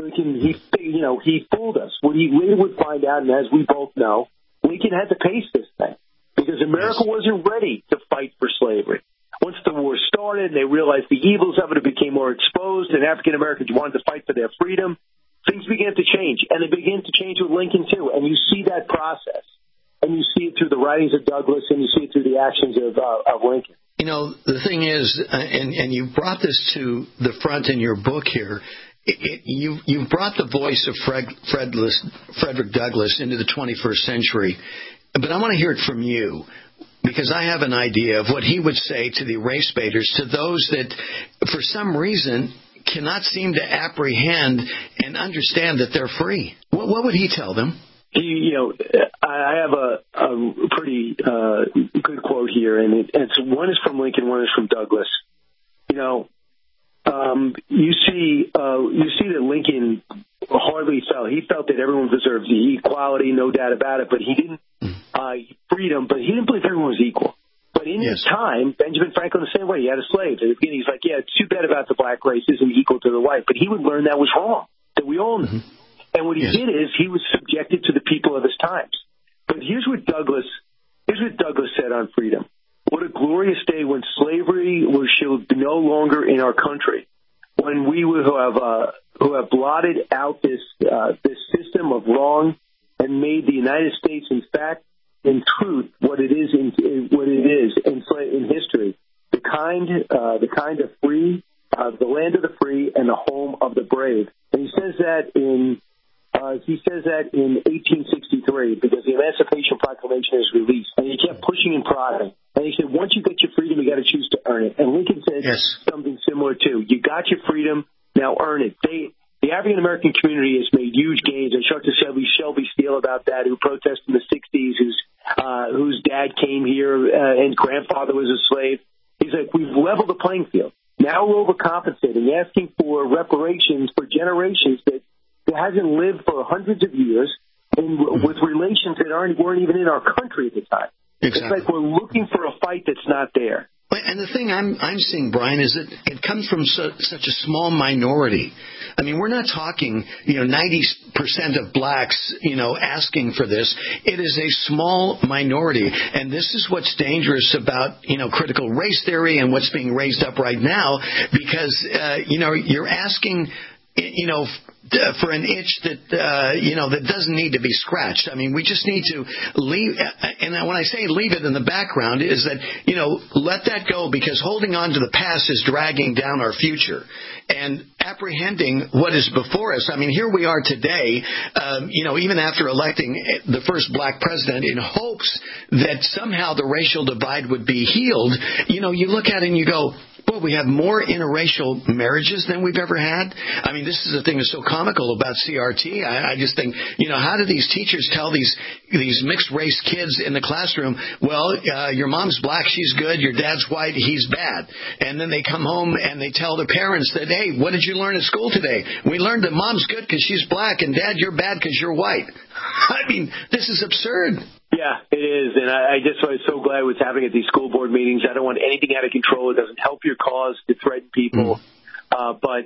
He fooled us. What he later would find out, and as we both know, Lincoln had to pace this thing because America wasn't ready to fight for slavery. Once the war started, they realized the evils of it became more exposed, and African Americans wanted to fight for their freedom. Things began to change, and they began to change with Lincoln, too. And you see that process, and you see it through the writings of Douglass, and you see it through the actions of Lincoln. The thing is, and you brought this to the front in your book here, you've brought the voice of Frederick Douglass into the 21st century. But I want to hear it from you, because I have an idea of what he would say to the race baiters, to those that, for some reason, cannot seem to apprehend and understand that they're free. What would he tell them? I have a pretty good quote here, and one is from Lincoln, one is from Douglass. You see that Lincoln hardly felt. He felt that everyone deserved the equality, no doubt about it, but he didn't freedom. But he didn't believe everyone was equal. But in his time, Benjamin Franklin the same way. He had a slave. At the beginning, he's like, yeah, it's too bad about the black race isn't equal to the white. But he would learn that was wrong, that we all knew. And what he did is he was subjected to the people of his times. But here's what Douglass said on freedom. What a glorious day when slavery shall be no longer in our country, when we who have blotted out this system of wrong and made the United States, in fact, in truth, what it is in history, the kind of free, the land of the free, and the home of the brave. And he says that in 1863 because the Emancipation Proclamation is released, and he kept pushing and prodding. And he said, once you get your freedom, you got to choose to earn it. And Lincoln said something similar too. You got your freedom, now earn it. The the African-American community has made huge gains. I talked to Shelby Steele about that, who protested in the 60s, whose dad came here and grandfather was a slave. He's like, we've leveled the playing field. Now we're overcompensating, asking for reparations for generations that hasn't lived for hundreds of years and with relations that weren't even in our country at the time. Exactly. It's like we're looking for a fight that's not there. And the thing I'm seeing, Brian, is that it comes from such a small minority. I mean, we're not talking, 90% of blacks, asking for this. It is a small minority. And this is what's dangerous about, critical race theory and what's being raised up right now, because, you're asking, for an itch that, that doesn't need to be scratched. I mean, we just need to leave. And when I say leave it in the background is that, let that go, because holding on to the past is dragging down our future. And apprehending what is before us. I mean, here we are today, even after electing the first black president in hopes that somehow the racial divide would be healed. You look at it and you go, well, we have more interracial marriages than we've ever had. I mean, this is the thing that's so comical about CRT. I just think, how do these teachers tell these mixed race kids in the classroom, well, your mom's black, she's good, your dad's white, he's bad. And then they come home and they tell their parents that, hey, what did you learn at school today? We learned that mom's good because she's black, and dad, you're bad because you're white. I mean, this is absurd. Yeah, it is, and I just was so glad what's happening at these school board meetings. I don't want anything out of control. It doesn't help your cause to threaten people. For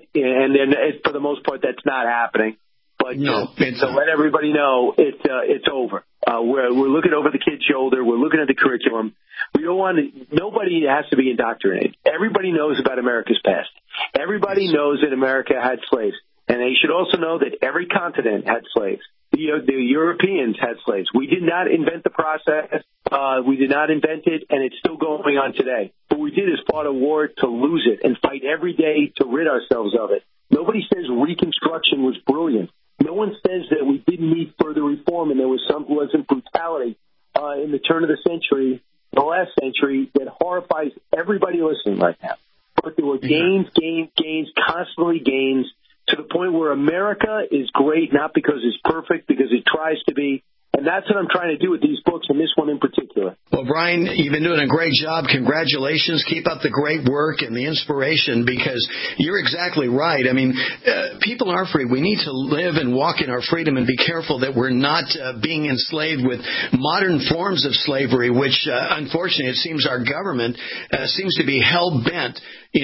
the most part, that's not happening. But to let everybody know, it's over. We're looking over the kid's shoulder. We're looking at the curriculum. We don't want nobody has to be indoctrinated. Everybody knows about America's past. Everybody knows that America had slaves, and they should also know that every continent had slaves. The Europeans had slaves. We did not invent the process. We did not invent it, and it's still going on today. What we did is fought a war to lose it and fight every day to rid ourselves of it. Nobody says Reconstruction was brilliant. No one says that we didn't need further reform and there wasn't brutality in the turn of the century, the last century, that horrifies everybody listening right now. But there were gains, constantly gains, to the point where America is great, not because it's perfect, because it tries to be. And that's what I'm trying to do with these books, and this one in particular. Well, Brian, you've been doing a great job. Congratulations. Keep up the great work and the inspiration, because you're exactly right. I mean, people are free. We need to live and walk in our freedom and be careful that we're not being enslaved with modern forms of slavery, which, unfortunately, it seems our government seems to be hell-bent,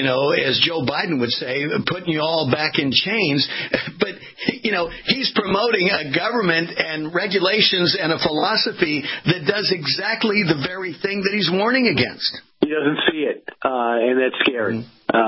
as Joe Biden would say, putting you all back in chains. But, he's promoting a government and regulations and a philosophy that does exactly the very thing that he's warning against. He doesn't see it, and that's scary.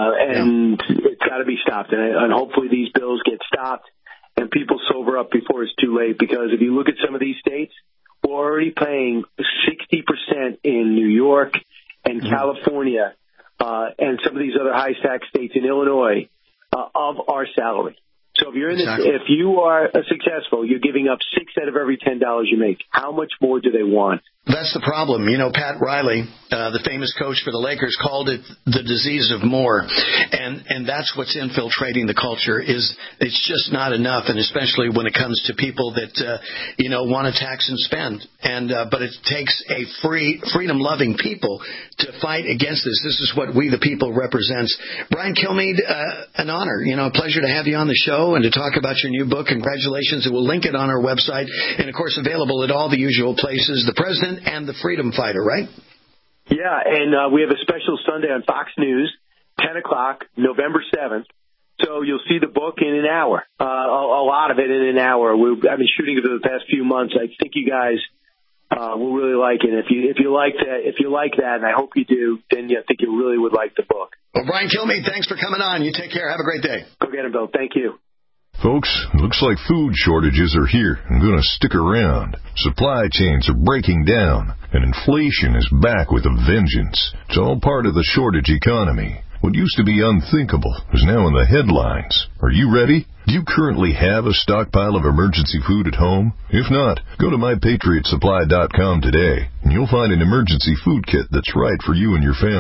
It's got to be stopped. And hopefully these bills get stopped and people sober up before it's too late. Because if you look at some of these states, we're already paying 60% in New York and California and some of these other high tax states in Illinois of our salary. So if you're in if you are successful, you're giving up 6 out of every $10 you make. How much more do they want? That's the problem. Pat Riley, the famous coach for the Lakers, called it the disease of more. And that's what's infiltrating the culture. It's just not enough, and especially when it comes to people that, want to tax and spend. But it takes a freedom-loving people to fight against this. This is what we, the people, represents. Brian Kilmeade, an honor. A pleasure to have you on the show and to talk about your new book. Congratulations. And we'll link it on our website. And, of course, available at all the usual places. The President and the Freedom Fighter, right? Yeah, and we have a special Sunday on Fox News, 10 o'clock, November 7th. So you'll see the book in an hour, a lot of it in an hour. I've been shooting it for the past few months. I think you guys will really like it. If you like that, and I hope you do, then I think you really would like the book. Well, Brian Kilmeade, thanks for coming on. You take care. Have a great day. Go get him, Bill. Thank you. Folks, looks like food shortages are here and going to stick around. Supply chains are breaking down, and inflation is back with a vengeance. It's all part of the shortage economy. What used to be unthinkable is now in the headlines. Are you ready? Do you currently have a stockpile of emergency food at home? If not, go to MyPatriotSupply.com today, and you'll find an emergency food kit that's right for you and your family.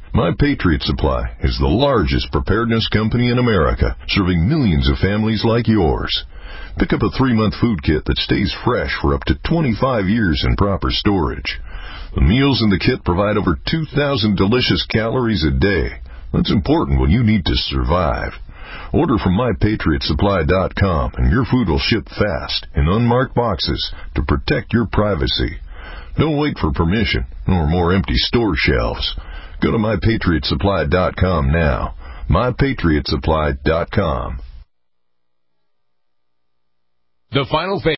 My Patriot Supply is the largest preparedness company in America, serving millions of families like yours. Pick up a 3-month food kit that stays fresh for up to 25 years in proper storage. The meals in the kit provide over 2,000 delicious calories a day. That's important when you need to survive. Order from MyPatriotSupply.com and your food will ship fast in unmarked boxes to protect your privacy. Don't wait for permission or more empty store shelves. Go to MyPatriotSupply.com now. MyPatriotSupply.com. The final phase.